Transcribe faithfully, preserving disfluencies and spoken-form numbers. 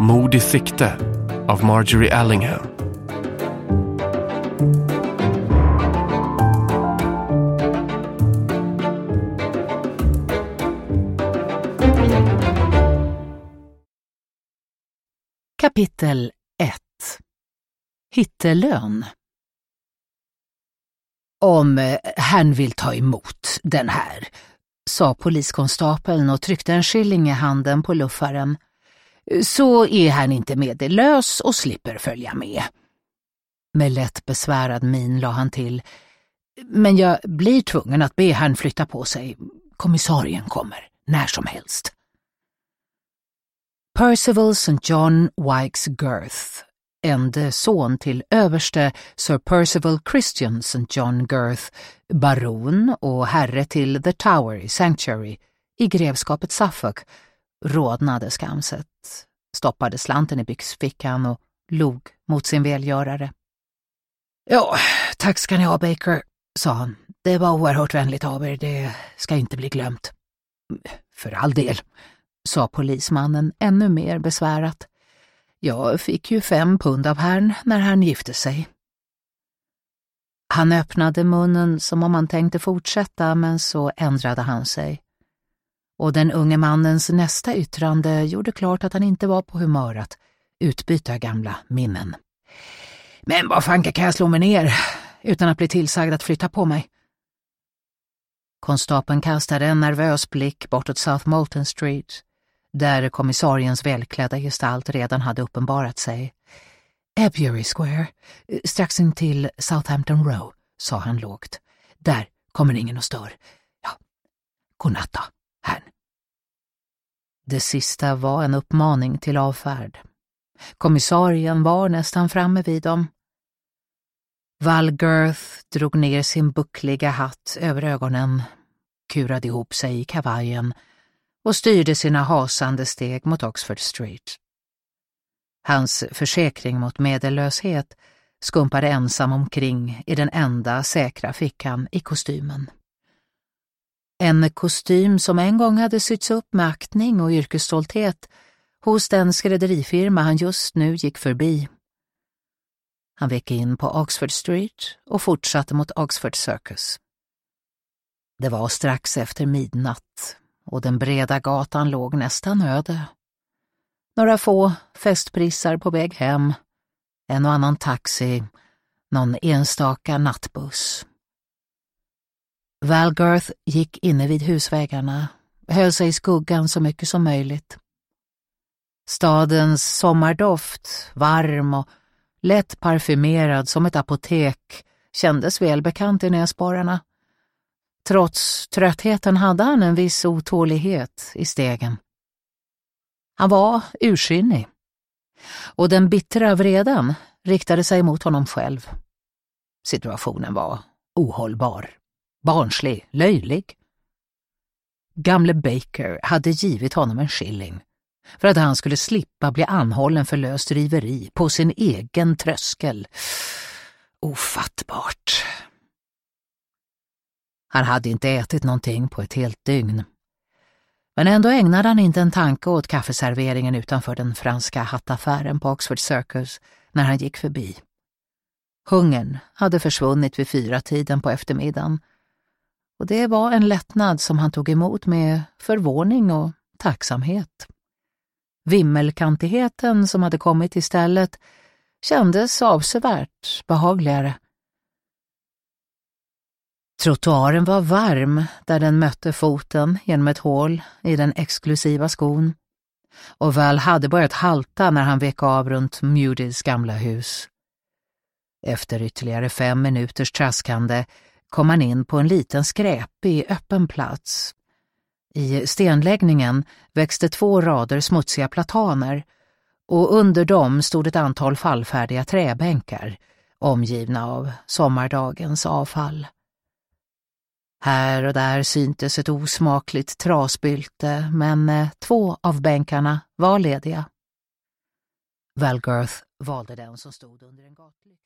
Mord i sikte av Marjorie Allingham. Kapitel ett. Hittelön. Om han vill ta emot den här, sa poliskonstapeln och tryckte en skilling i handen på luffaren, så är han inte medellös och slipper följa med. Med lätt besvärad min la han till, men jag blir tvungen att be han flytta på sig. Kommissarien kommer, när som helst. Percival Saint John Wilkes Girth, ende son till överste Sir Percival Christian Saint John Girth, baron och herre till The Tower Sanctuary i grevskapet Suffolk, rodnade skamset, stoppade slanten i byxfickan och log mot sin välgörare. Ja, tack ska ni ha, Baker, sa han. Det var oerhört vänligt av er, det ska inte bli glömt. För all del, sa polismannen ännu mer besvärat. Jag fick ju fem pund av herrn när han gifte sig. Han öppnade munnen som om han tänkte fortsätta, men så ändrade han sig. Och den unge mannens nästa yttrande gjorde klart att han inte var på humör att utbyta gamla minnen. Men vad fanka kan jag slå mig ner utan att bli tillsagd att flytta på mig? Konstapeln kastade en nervös blick bortåt South Molton Street, där kommissariens välklädda gestalt redan hade uppenbarat sig. Abury Square, strax in till Southampton Row, sa han lågt. Där kommer ingen att stör. Ja, godnatt då, herrn. Det sista var en uppmaning till avfärd. Kommissarien var nästan framme vid dem. Val Girth drog ner sin buckliga hatt över ögonen, kurade ihop sig i kavajen och styrde sina hasande steg mot Oxford Street. Hans försäkring mot medellöshet skumpade ensam omkring i den enda säkra fickan i kostymen. En kostym som en gång hade sytts upp med aktning och yrkesstolthet hos den skrädderifirma han just nu gick förbi. Han vek in på Oxford Street och fortsatte mot Oxford Circus. Det var strax efter midnatt och den breda gatan låg nästan öde. Några få festprissar på väg hem, en och annan taxi, någon enstaka nattbuss. Val Girth gick inne vid husvägarna, höll sig i skuggan så mycket som möjligt. Stadens sommardoft, varm och lätt parfymerad som ett apotek, kändes välbekant i näsborrarna. Trots tröttheten hade han en viss otålighet i stegen. Han var ursinnig, och den bittra vreden riktade sig mot honom själv. Situationen var ohållbar, barnslig, löjlig. Gamle Baker hade givit honom en skilling för att han skulle slippa bli anhållen för löst riveri på sin egen tröskel. Ofattbart. Han hade inte ätit någonting på ett helt dygn. Men ändå ägnade han inte en tanke åt kaffeserveringen utanför den franska hattaffären på Oxford Circus när han gick förbi. Hungern hade försvunnit vid fyra tiden på eftermiddagen, och det var en lättnad som han tog emot med förvåning och tacksamhet. Vimmelkantigheten som hade kommit istället kändes avsevärt behagligare. Trottoaren var varm där den mötte foten genom ett hål i den exklusiva skon, och Val hade börjat halta när han vek av runt Mudys gamla hus. Efter ytterligare fem minuters traskande kom han in på en liten skräpig öppen plats. I stenläggningen växte två rader smutsiga plataner, och under dem stod ett antal fallfärdiga träbänkar omgivna av sommardagens avfall. Här och där syntes ett osmakligt trasbylte, men eh, två av bänkarna var lediga. Val Girth valde den som stod under en gatlykta.